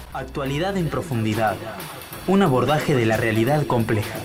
Actualidad en profundidad. Un abordaje de la realidad compleja.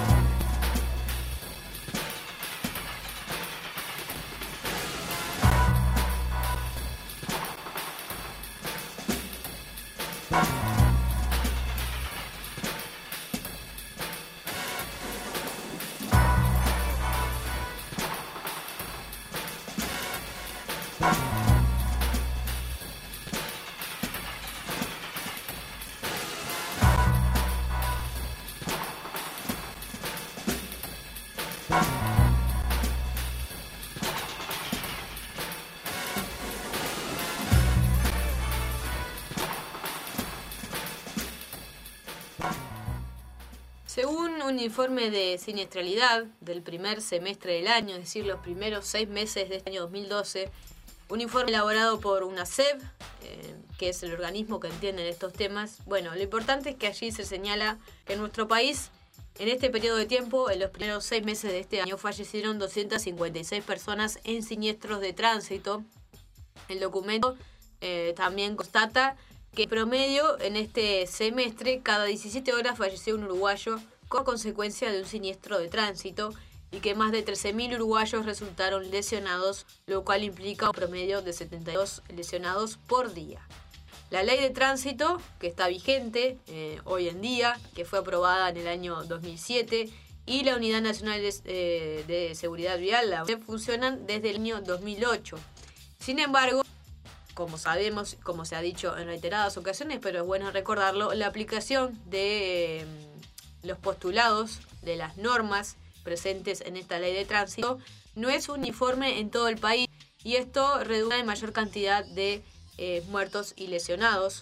Según un informe de siniestralidad del primer semestre del año, es decir, los primeros 6 meses de este año 2012, un informe elaborado por UNACEF, que es el organismo que entiende estos temas, bueno, lo importante es que allí se señala que en nuestro país, en este periodo de tiempo, en los primeros 6 meses de este año, fallecieron 256 personas en siniestros de tránsito. El documento también constata que en promedio en este semestre cada 17 horas falleció un uruguayo como consecuencia de un siniestro de tránsito y que más de 13.000 uruguayos resultaron lesionados, lo cual implica un promedio de 72 lesionados por día. La ley de tránsito, que está vigente hoy en día, que fue aprobada en el año 2007, y la Unidad Nacional de Seguridad Vial, la UNEV, funcionan desde el año 2008. Sin embargo, como sabemos, como se ha dicho en reiteradas ocasiones, pero es bueno recordarlo, la aplicación de los postulados de las normas presentes en esta ley de tránsito no es uniforme en todo el país y esto redunda en mayor cantidad de muertos y lesionados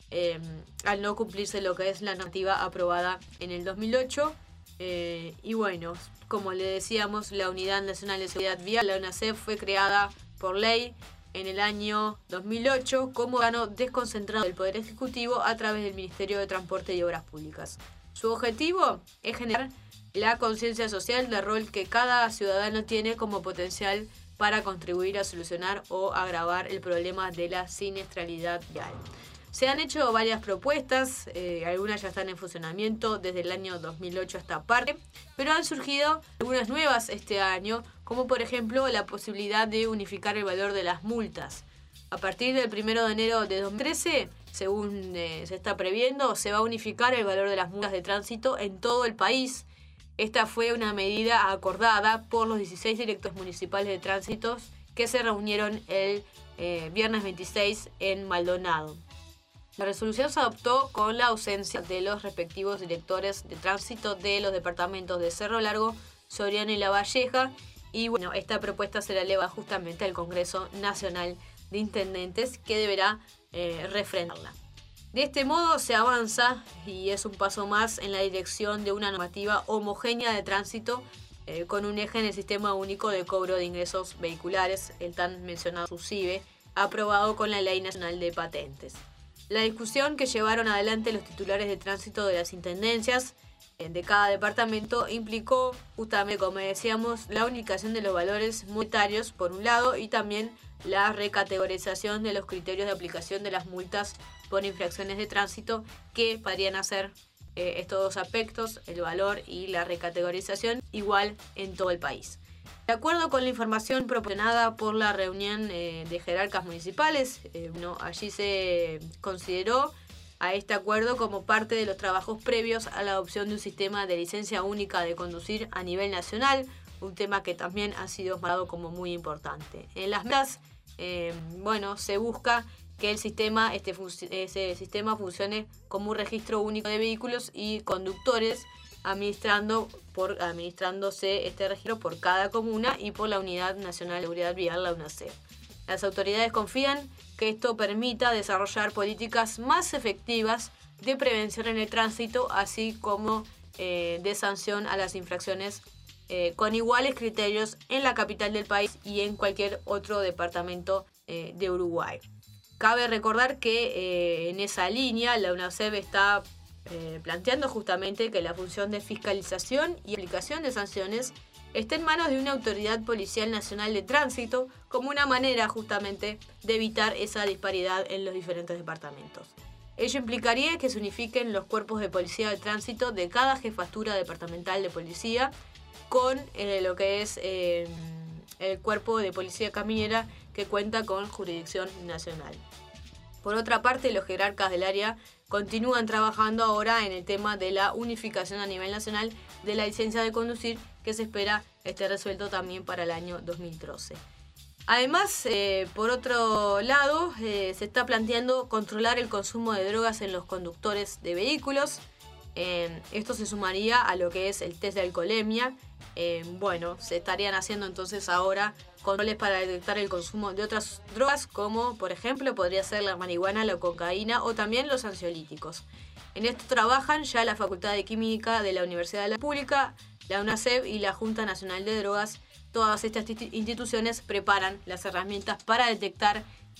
al no cumplirse lo que es la normativa aprobada en el 2008. Y bueno, como le decíamos, la Unidad Nacional de Seguridad Vial, la UNACEF, fue creada por ley en el año 2008 como órgano desconcentrado del Poder Ejecutivo a través del Ministerio de Transporte y Obras Públicas. Su objetivo es generar la conciencia social del rol que cada ciudadano tiene como potencial para contribuir a solucionar o agravar el problema de la siniestralidad vial. Se han hecho varias propuestas, algunas ya están en funcionamiento desde el año 2008 hasta parte, pero han surgido algunas nuevas este año, como por ejemplo la posibilidad de unificar el valor de las multas. A partir del 1 de enero de 2013, según se está previendo, se va a unificar el valor de las multas de tránsito en todo el país. Esta fue una medida acordada por los 16 directores municipales de tránsito que se reunieron el viernes 26 en Maldonado. La resolución se adoptó con la ausencia de los respectivos directores de tránsito de los departamentos de Cerro Largo, Soriano y La Valleja. Y bueno, esta propuesta se la eleva justamente al Congreso Nacional de Intendentes, que deberá refrendarla. De este modo se avanza y es un paso más en la dirección de una normativa homogénea de tránsito con un eje en el Sistema Único de Cobro de Ingresos Vehiculares, el tan mencionado SUSIVE, aprobado con la Ley Nacional de Patentes. La discusión que llevaron adelante los titulares de tránsito de las intendencias de cada departamento implicó justamente, como decíamos, la unificación de los valores monetarios por un lado y también la recategorización de los criterios de aplicación de las multas por infracciones de tránsito que podrían hacer estos dos aspectos, el valor y la recategorización, igual en todo el país. De acuerdo con la información proporcionada por la reunión de jerarcas municipales, allí se consideró a este acuerdo como parte de los trabajos previos a la adopción de un sistema de licencia única de conducir a nivel nacional, un tema que también ha sido marcado como muy importante. En las metas, se busca que ese sistema funcione como un registro único de vehículos y conductores, administrándose este registro por cada comuna y por la Unidad Nacional de Seguridad Vial, la UNACEF. Las autoridades confían que esto permita desarrollar políticas más efectivas de prevención en el tránsito, así como de sanción a las infracciones con iguales criterios en la capital del país y en cualquier otro departamento de Uruguay. Cabe recordar que en esa línea la UNACEF está planteando justamente que la función de fiscalización y aplicación de sanciones está en manos de una autoridad policial nacional de tránsito como una manera justamente de evitar esa disparidad en los diferentes departamentos. Ello implicaría que se unifiquen los cuerpos de policía de tránsito de cada jefatura departamental de policía con lo que es el cuerpo de policía caminera que cuenta con jurisdicción nacional. Por otra parte, los jerarcas del área continúan trabajando ahora en el tema de la unificación a nivel nacional de la licencia de conducir, que se espera esté resuelto también para el año 2012. Además, por otro lado, se está planteando controlar el consumo de drogas en los conductores de vehículos. Esto se sumaría a lo que es el test de alcoholemia. Se estarían haciendo entonces ahora controles para detectar el consumo de otras drogas, como por ejemplo podría ser la marihuana, la cocaína o también los ansiolíticos. En esto trabajan ya la Facultad de Química de la Universidad de la República, la UNACEB y la Junta Nacional de Drogas. Todas estas instituciones preparan las herramientas para detectar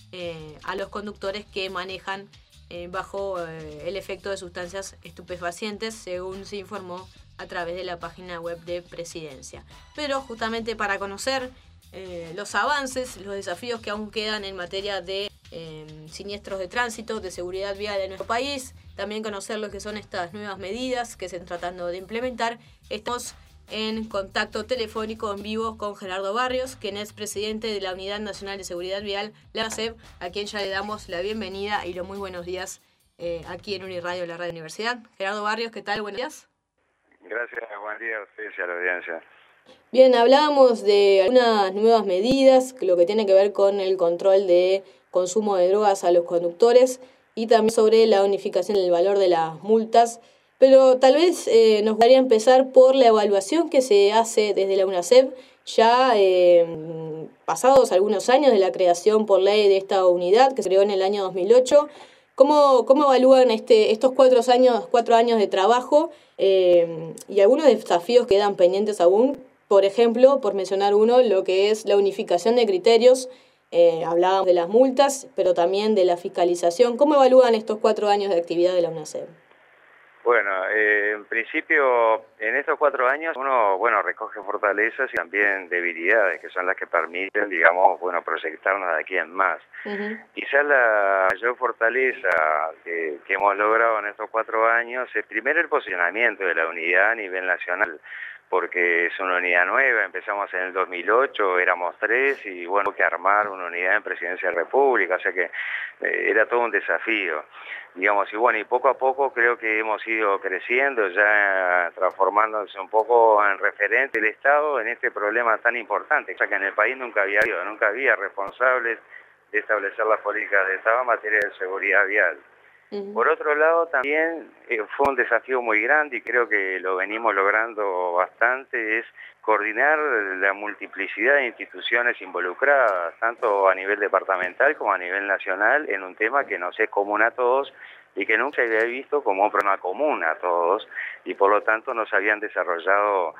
a los conductores que manejan bajo el efecto de sustancias estupefacientes, según se informó a través de la página web de Presidencia. Pero justamente para conocer los avances, los desafíos que aún quedan en materia de siniestros de tránsito, de seguridad vial en nuestro país, también conocer lo que son estas nuevas medidas que se están tratando de implementar, estamos en contacto telefónico en vivo con Gerardo Barrios, quien es presidente de la Unidad Nacional de Seguridad Vial, la UNACEB, a quien ya le damos la bienvenida y los muy buenos días aquí en Uniradio, la Radio Universidad. Gerardo Barrios, ¿qué tal? Buenos días. Gracias, buen día a ustedes y a la audiencia. Bien, hablábamos de algunas nuevas medidas, lo que tiene que ver con el control de consumo de drogas a los conductores y también sobre la unificación del valor de las multas. Pero tal vez nos gustaría empezar por la evaluación que se hace desde la UNACEB, ya pasados algunos años de la creación por ley de esta unidad que se creó en el año 2008. ¿Cómo evalúan estos 4 años de trabajo y algunos desafíos que quedan pendientes aún? Por ejemplo, por mencionar uno, lo que es la unificación de criterios. Hablábamos de las multas, pero también de la fiscalización. ¿Cómo evalúan estos 4 años de actividad de la UNACEB? Bueno, en principio, en estos 4 años uno, recoge fortalezas y también debilidades, que son las que permiten, proyectarnos de aquí en más. Quizás la mayor fortaleza que hemos logrado en estos 4 años es primero el posicionamiento de la unidad a nivel nacional, porque es una unidad nueva, empezamos en el 2008, éramos 3 y hubo que armar una unidad en Presidencia de la República, o sea que era todo un desafío, y poco a poco creo que hemos ido creciendo, ya transformándose un poco en referente del Estado en este problema tan importante, o sea que en el país nunca había responsables de establecer las políticas de Estado en materia de seguridad vial. Por otro lado, también fue un desafío muy grande y creo que lo venimos logrando bastante, es coordinar la multiplicidad de instituciones involucradas, tanto a nivel departamental como a nivel nacional, en un tema que nos es común a todos y que nunca se había visto como un problema común a todos y por lo tanto nos habían desarrollado.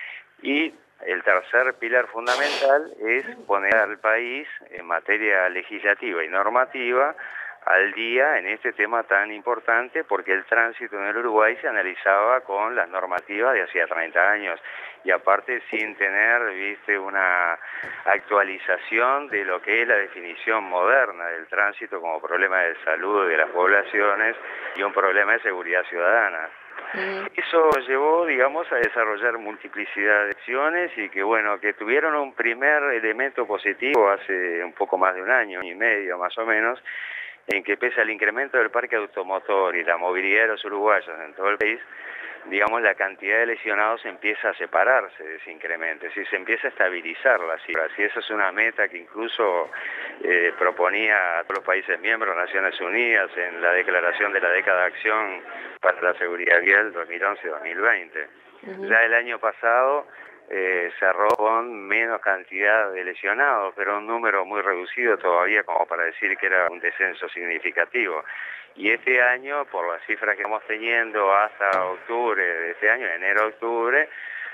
Y el tercer pilar fundamental es poner al país en materia legislativa y normativa al día en este tema tan importante, porque el tránsito en el Uruguay se analizaba con las normativas de hacía 30 años y aparte sin tener, una actualización de lo que es la definición moderna del tránsito como problema de salud de las poblaciones y un problema de seguridad ciudadana. Eso llevó, a desarrollar multiplicidad de acciones y que tuvieron un primer elemento positivo hace un poco más de 1 año y medio más o menos, en que pese al incremento del parque automotor y la movilidad de los uruguayos en todo el país, la cantidad de lesionados empieza a separarse de ese incremento, es decir, se empieza a estabilizar la cifra. Y esa es una meta que incluso proponía a todos los países miembros, Naciones Unidas, en la declaración de la década de acción para la seguridad vial 2011-2020. Ya el año pasado cerró con menos cantidad de lesionados, pero un número muy reducido todavía como para decir que era un descenso significativo. Y este año, por las cifras que estamos teniendo hasta octubre de este año, enero-octubre,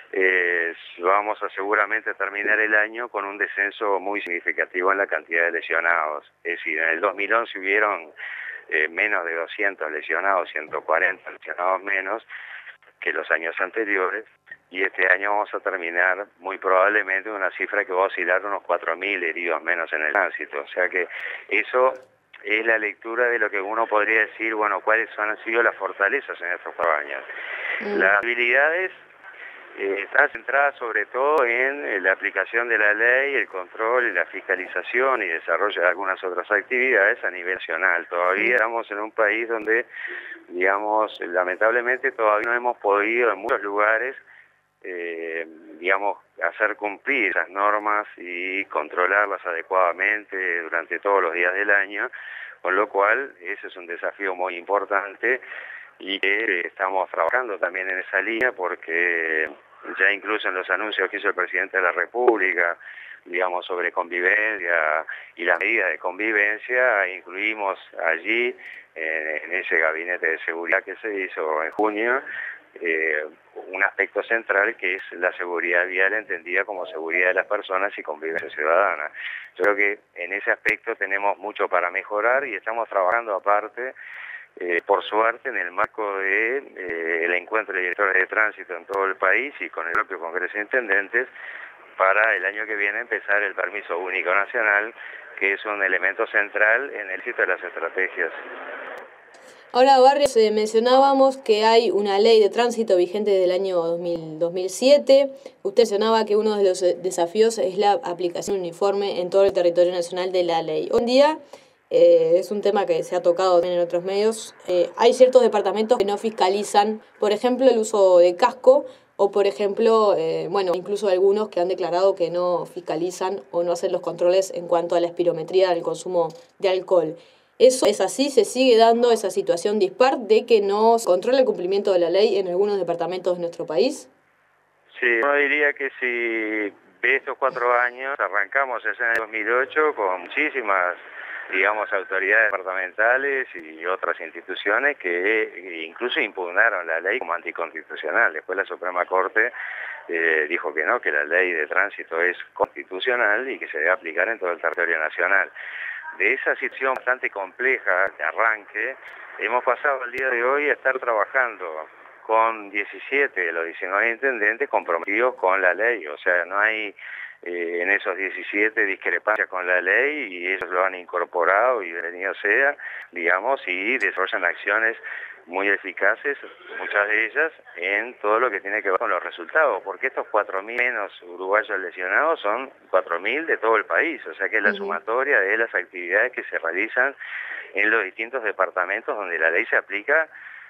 vamos a seguramente terminar el año con un descenso muy significativo en la cantidad de lesionados. Es decir, en el 2011 hubieron menos de 200 lesionados, 140 lesionados menos que los años anteriores, y este año vamos a terminar muy probablemente una cifra que va a oscilar unos 4.000 heridos menos en el tránsito. O sea que eso es la lectura de lo que uno podría decir, bueno, cuáles han sido las fortalezas en estos 4 años. Las habilidades están centradas sobre todo en la aplicación de la ley, el control y la fiscalización y desarrollo de algunas otras actividades a nivel nacional. Todavía estamos en un país donde, digamos, lamentablemente todavía no hemos podido en muchos lugares, digamos, hacer cumplir esas normas y controlarlas adecuadamente durante todos los días del año, con lo cual ese es un desafío muy importante y que estamos trabajando también en esa línea porque ya incluso en los anuncios que hizo el presidente de la República, digamos, sobre convivencia y las medidas de convivencia, incluimos allí, en ese gabinete de seguridad que se hizo en junio, un aspecto central que es la seguridad vial entendida como seguridad de las personas y convivencia ciudadana. Yo creo que en ese aspecto tenemos mucho para mejorar y estamos trabajando aparte, por suerte, en el marco de el encuentro de directores de tránsito en todo el país y con el propio Congreso de Intendentes, para el año que viene empezar el permiso único nacional, que es un elemento central en el éxito de las estrategias. Ahora, Barrios, mencionábamos que hay una ley de tránsito vigente desde el año 2007. Usted mencionaba que uno de los desafíos es la aplicación uniforme en todo el territorio nacional de la ley. Hoy en día es un tema que se ha tocado en otros medios. Hay ciertos departamentos que no fiscalizan, por ejemplo, el uso de casco o, por ejemplo, bueno, incluso algunos que han declarado que no fiscalizan o no hacen los controles en cuanto a la espirometría del consumo de alcohol. ¿Eso es así? ¿Se sigue dando esa situación dispar de que no se controla el cumplimiento de la ley en algunos departamentos de nuestro país? Sí, uno diría que si de estos 4 años arrancamos en el 2008 con muchísimas, digamos, autoridades departamentales y otras instituciones que incluso impugnaron la ley como anticonstitucional. Después la Suprema Corte dijo que no, que la ley de tránsito es constitucional y que se debe aplicar en todo el territorio nacional. De esa situación bastante compleja de arranque, hemos pasado al día de hoy a estar trabajando con 17 de los 19 intendentes comprometidos con la ley. O sea, no hay en esos 17 discrepancias con la ley y ellos lo han incorporado y bienvenido sea, digamos, y desarrollan acciones muy eficaces, muchas de ellas, en todo lo que tiene que ver con los resultados, porque estos 4.000 menos uruguayos lesionados son 4.000 de todo el país, o sea que es la sumatoria de las actividades que se realizan en los distintos departamentos donde la ley se aplica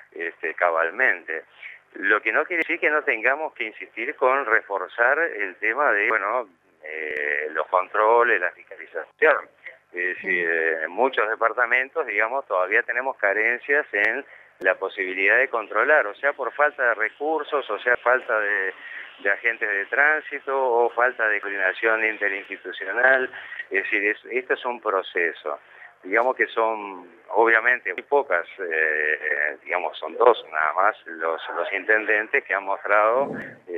cabalmente. Lo que no quiere decir que no tengamos que insistir con reforzar el tema de, bueno, los controles, la fiscalización. Es decir, en muchos departamentos, digamos, todavía tenemos carencias en la posibilidad de controlar, o sea, por falta de recursos, o sea, falta de agentes de tránsito o falta de coordinación interinstitucional. Es decir, esto es un proceso. Digamos que son, obviamente, muy pocas, digamos, son 2 nada más los intendentes que han mostrado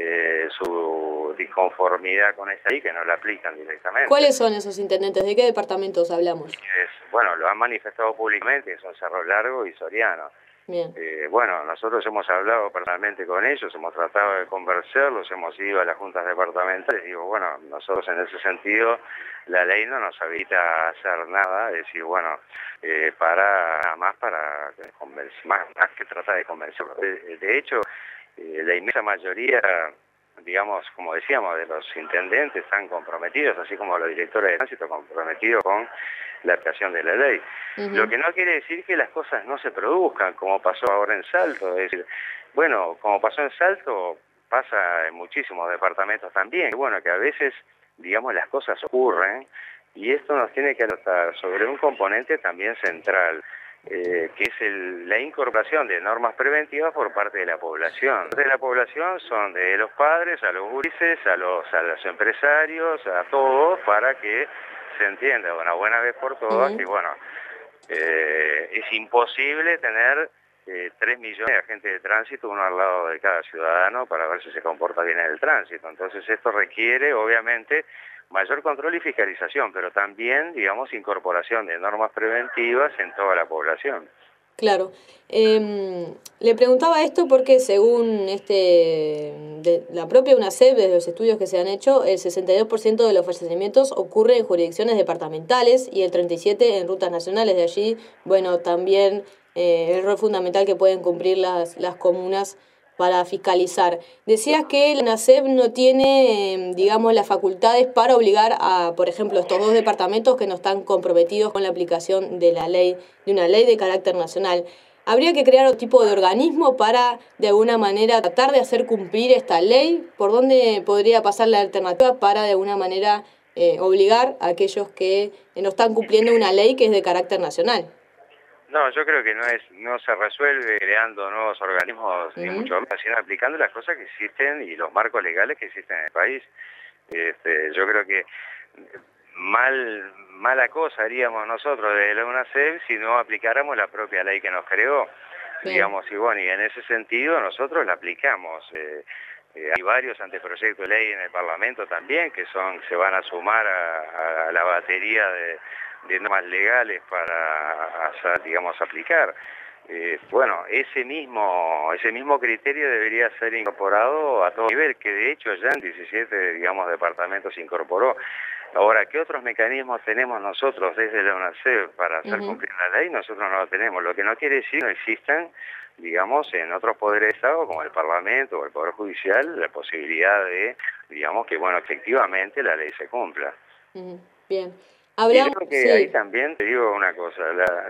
su disconformidad con esta ley, que no la aplican directamente. ¿Cuáles son esos intendentes? ¿De qué departamentos hablamos? Bueno, lo han manifestado públicamente, son Cerro Largo y Soriano. Bien. Bueno, nosotros hemos hablado personalmente con ellos, hemos tratado de convencerlos, hemos ido a las juntas departamentales. Digo, bueno, nosotros en ese sentido la ley no nos habilita a hacer nada, es decir, bueno, para convencer, más que tratar de convencerlos. De hecho, la inmensa mayoría, digamos, como decíamos, de los intendentes están comprometidos, así como los directores de tránsito comprometidos con la aplicación de la ley. Lo que no quiere decir que las cosas no se produzcan, como pasó ahora en Salto. Es decir, bueno, como pasó en Salto, pasa en muchísimos departamentos también. Bueno, que a veces, digamos, las cosas ocurren y esto nos tiene que alertar sobre un componente también central, que es la incorporación de normas preventivas por parte de la población. De la población son de los padres a los gurises, a los empresarios, a todos, para que se entienda una buena vez por todas que, bueno, es imposible tener 3 millones de agentes de tránsito, uno al lado de cada ciudadano, para ver si se comporta bien en el tránsito. Entonces esto requiere, obviamente, mayor control y fiscalización, pero también, digamos, incorporación de normas preventivas en toda la población. Claro. Le preguntaba esto porque según la propia UNACEF, desde los estudios que se han hecho, el 62% de los fallecimientos ocurre en jurisdicciones departamentales y el 37% en rutas nacionales. De allí, bueno, también el rol fundamental que pueden cumplir las comunas para fiscalizar. Decías que la UNACEF no tiene, digamos, las facultades para obligar a, por ejemplo, estos dos departamentos que no están comprometidos con la aplicación de la ley, de una ley de carácter nacional. ¿Habría que crear otro tipo de organismo para, de alguna manera, tratar de hacer cumplir esta ley? ¿Por dónde podría pasar la alternativa para, de alguna manera, obligar a aquellos que no están cumpliendo una ley que es de carácter nacional? No, yo creo que no se resuelve creando nuevos organismos, ni mucho menos, sino aplicando las cosas que existen y los marcos legales que existen en el país. Yo creo que mala cosa haríamos nosotros de la UNACEF si no aplicáramos la propia ley que nos creó. Bien. Digamos, y bueno, y en ese sentido nosotros la aplicamos. Hay varios anteproyectos de ley en el Parlamento también que se van a sumar a la batería de normas legales para, digamos, aplicar. Bueno, ese mismo criterio debería ser incorporado a todo nivel, que de hecho ya en 17, digamos, departamentos se incorporó. Ahora, ¿qué otros mecanismos tenemos nosotros desde la UNACEF para hacer cumplir la ley? Nosotros no lo tenemos, lo que no quiere decir que no existan, digamos, en otros poderes de Estado, como el Parlamento o el Poder Judicial, la posibilidad de, digamos, que, bueno, efectivamente la ley se cumpla. Bien. Y yo creo que ahí también te digo una cosa,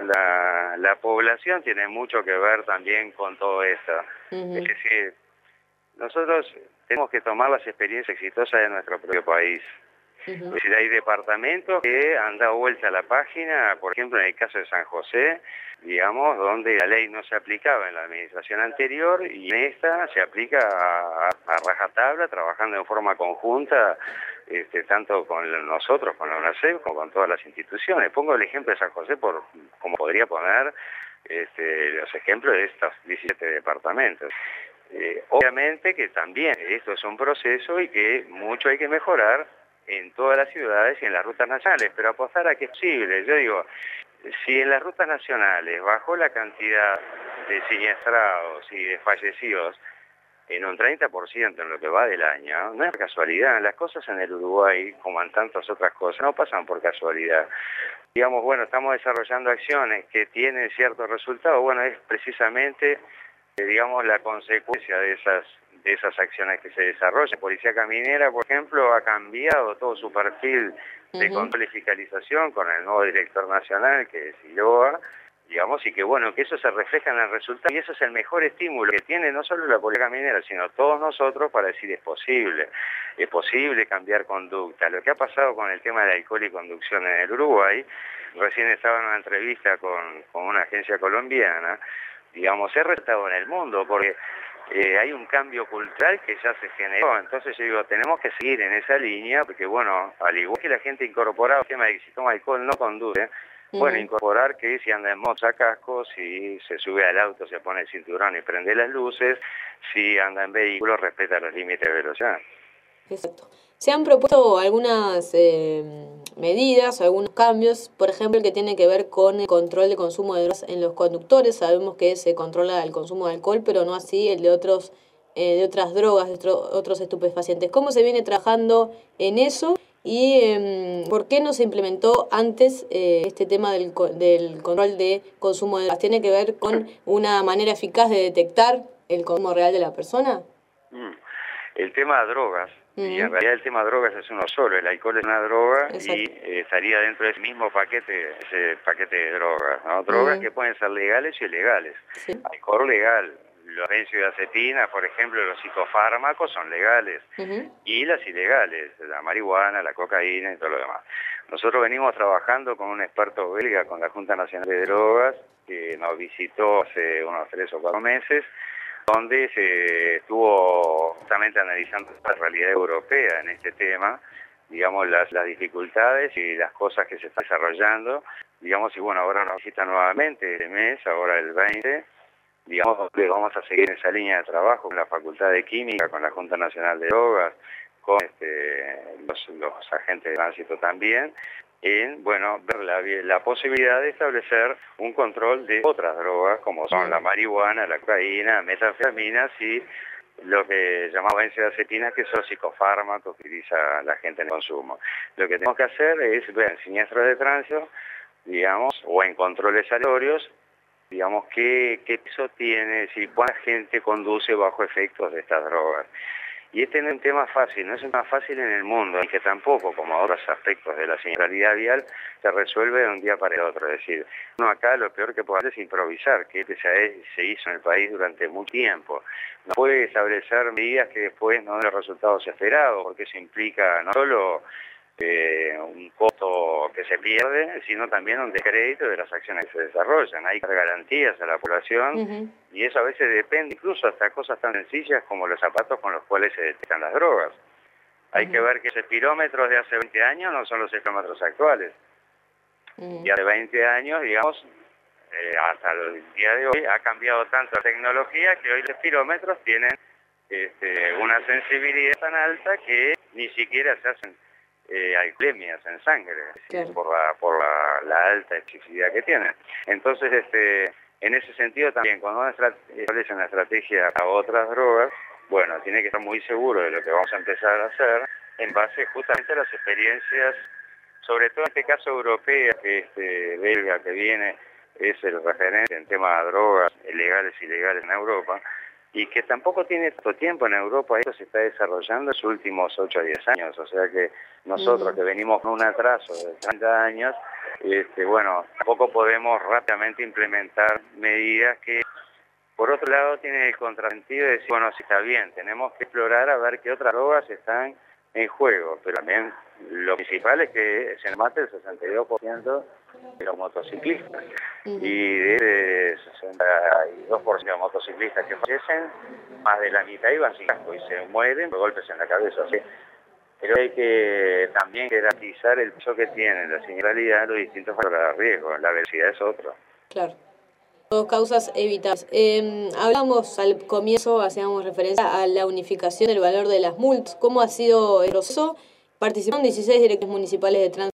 la población tiene mucho que ver también con todo esto. Es decir, nosotros tenemos que tomar las experiencias exitosas de nuestro propio país. Es decir, hay departamentos que han dado vuelta a la página, por ejemplo en el caso de San José, digamos, donde la ley no se aplicaba en la administración anterior y en esta se aplica a rajatabla, trabajando en forma conjunta, tanto con nosotros, con la UNACEF, como con todas las instituciones. Pongo el ejemplo de San José como podría poner los ejemplos de estos 17 departamentos. Obviamente que también esto es un proceso y que mucho hay que mejorar en todas las ciudades y en las rutas nacionales, pero apostar a que es posible. Yo digo, si en las rutas nacionales bajó la cantidad de siniestrados y de fallecidos en un 30% en lo que va del año, no es por casualidad. Las cosas en el Uruguay, como en tantas otras cosas, no pasan por casualidad. Digamos, bueno, estamos desarrollando acciones que tienen ciertos resultados. Bueno, es precisamente, digamos, la consecuencia de esas acciones que se desarrollan. Policía Caminera, por ejemplo, ha cambiado todo su perfil de control y fiscalización con el nuevo director nacional, que es Iloa, digamos, y que bueno, que eso se refleja en el resultado, y eso es el mejor estímulo que tiene no solo la Policía Caminera, sino todos nosotros para decir es posible cambiar conducta. Lo que ha pasado con el tema del alcohol y conducción en el Uruguay, recién estaba en una entrevista con una agencia colombiana, digamos, es resultado en el mundo, porque hay un cambio cultural que ya se generó. Entonces yo digo, tenemos que seguir en esa línea, porque bueno, al igual que la gente incorporaba el tema de que si toma alcohol no conduce, bueno, incorporar que si anda en moto usa casco, si se sube al auto se pone el cinturón y prende las luces, si anda en vehículo respeta los límites de velocidad. Exacto. Se han propuesto algunas medidas, algunos cambios, por ejemplo, el que tiene que ver con el control de consumo de drogas en los conductores. Sabemos que se controla el consumo de alcohol, pero no así el de otras drogas, de otros estupefacientes. ¿Cómo se viene trabajando en eso? ¿Y por qué no se implementó antes este tema del control de consumo de drogas? ¿Tiene que ver con una manera eficaz de detectar el consumo real de la persona? El tema de drogas, y en realidad el tema de drogas es uno solo, el alcohol es una droga. Exacto. Y estaría dentro del mismo paquete, ese paquete de drogas, ¿no? Drogas que pueden ser legales y ilegales. Sí. Alcohol legal, los benzodiazepinas, por ejemplo, los psicofármacos son legales, y las ilegales, la marihuana, la cocaína y todo lo demás. Nosotros venimos trabajando con un experto belga, con la Junta Nacional de Drogas, que nos visitó hace unos 3 o 4 meses, donde se estuvo justamente analizando la realidad europea en este tema, digamos, las dificultades y las cosas que se están desarrollando, digamos, y bueno, ahora nos visita nuevamente este mes, ahora el 20, digamos, que vamos a seguir esa línea de trabajo con la Facultad de Química, con la Junta Nacional de Drogas, con los agentes de tránsito también, en, bueno, ver la posibilidad de establecer un control de otras drogas, como son la marihuana, la cocaína, metanfetaminas y lo que llamamos benzodiazepinas, que son psicofármacos que utiliza la gente en el consumo. Lo que tenemos que hacer es ver en siniestros de tránsito, digamos, o en controles aleatorios, digamos, qué peso tiene, si cuánta gente conduce bajo efectos de estas drogas. Y este no es un tema fácil, no es un tema fácil en el mundo, y que tampoco, como otros aspectos de la siniestralidad vial, se resuelve de un día para el otro. Es decir, uno acá lo peor que puede hacer es improvisar, que se hizo en el país durante mucho tiempo. No puede establecer medidas que después no den los resultados esperados, porque eso implica no solo un costo que se pierde, sino también un descrédito de las acciones que se desarrollan. Hay que dar garantías a la población y eso a veces depende incluso hasta cosas tan sencillas como los zapatos con los cuales se detectan las drogas. Hay que ver que los espirómetros de hace 20 años no son los espirómetros actuales. Y hace 20 años, digamos, hasta el día de hoy ha cambiado tanto la tecnología que hoy los espirómetros tienen una sensibilidad tan alta que ni siquiera se hacen alcoholemias en sangre, claro, por la alta especificidad que tienen. Entonces, en ese sentido también, cuando uno establece una estrategia a otras drogas, bueno, tiene que estar muy seguro de lo que vamos a empezar a hacer en base justamente a las experiencias, sobre todo en este caso europea, que belga que viene es el referente en temas de drogas legales y ilegales en Europa, y que tampoco tiene tanto tiempo en Europa. Esto se está desarrollando en los últimos 8 a 10 años, o sea que nosotros que venimos con un atraso de 30 años, bueno, tampoco podemos rápidamente implementar medidas que, por otro lado, tienen el contrasentido de decir, bueno, sí está bien, tenemos que explorar a ver qué otras drogas están en juego, pero también lo principal es que se mate el 62% de los motociclistas, y de 62% de motociclistas que fallecen, más de la mitad iban sin casco y se mueren por golpes en la cabeza. Así, pero hay que también garantizar el peso que tiene la siniestralidad, los distintos factores de riesgo. La velocidad es otro. Claro. Dos causas evitables. Hablamos al comienzo, hacíamos referencia a la unificación del valor de las multas. ¿Cómo ha sido el proceso? Participaron 16 directores municipales de tránsito